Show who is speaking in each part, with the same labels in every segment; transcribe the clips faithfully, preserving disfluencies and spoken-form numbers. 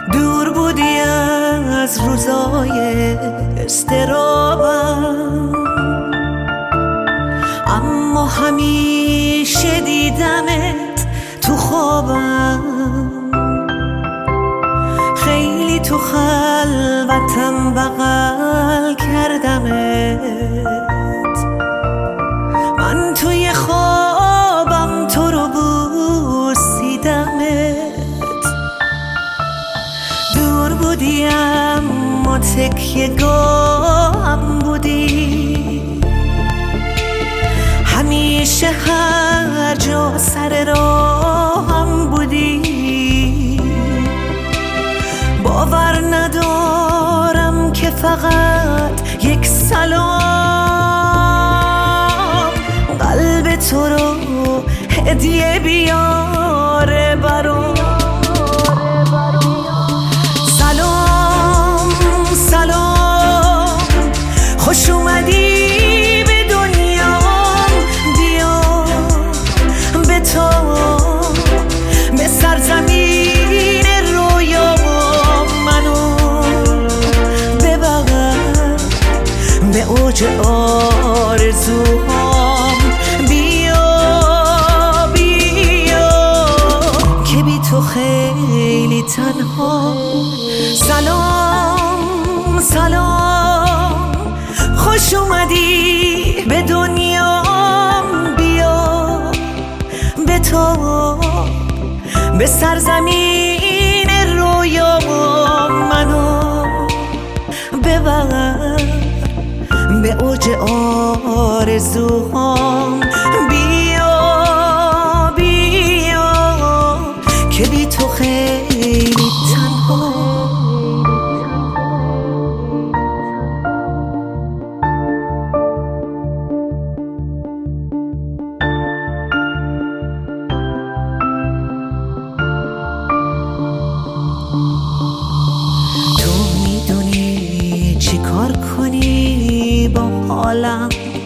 Speaker 1: دور بودی از روزای استرابم، اما همیشه دیدمت تو خوابم. خیلی تو خلوتم بغل کردمت، من توی خوابم تو رو بوسیدمت. دور بودی اما تکیه گاهم بودی، همیشه هر جا سر راهم بودی. باور ندارم که فقط یک سلام قلب تو رو هدیه بیاره برام. سلام سلام، خوش اومدی به دنیام، بیا به تو به سرزمین رویام، منو ببر به اوج آرزوهام. بیا بیا که بی تو خیلی تنها. سلام سلام، خوش اومدی به دنیام، بیا به تو به سرزمین رویام، منو ببر به اوج آرزوهام. بیا بیا که بی تو خیلی تنها. تو میدونی چی کار کنی با حالم،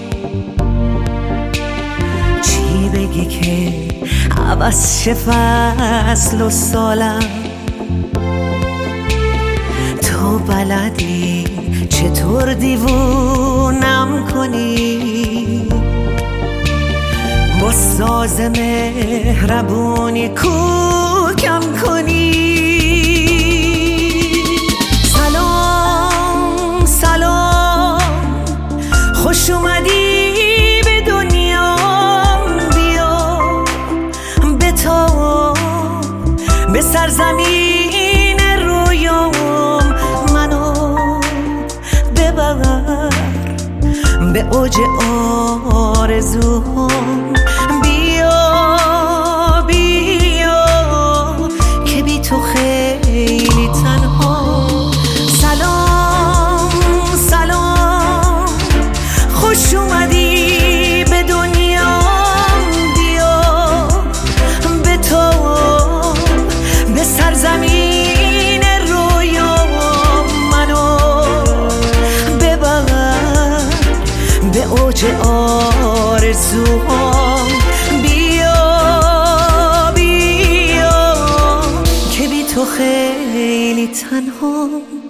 Speaker 1: چی بگی که عوض شه فصل و سالم. تو بلدی چطور دیوونم کنی، با ساز مهربونی کوکم کنی. سلام سلام، خوش اومدی به دنیام، بیا به تو به سرزمین رویام، منو ببر به اوج آرزوهام. بیا بیا که بی تو خیلی تنها. سلام سلام، خوش اومدی به دنیام، بیا به تو به سرزمین رویام، منو ببر به اوج آرزوهام. بیا بیا که بی تو خیلی تنها.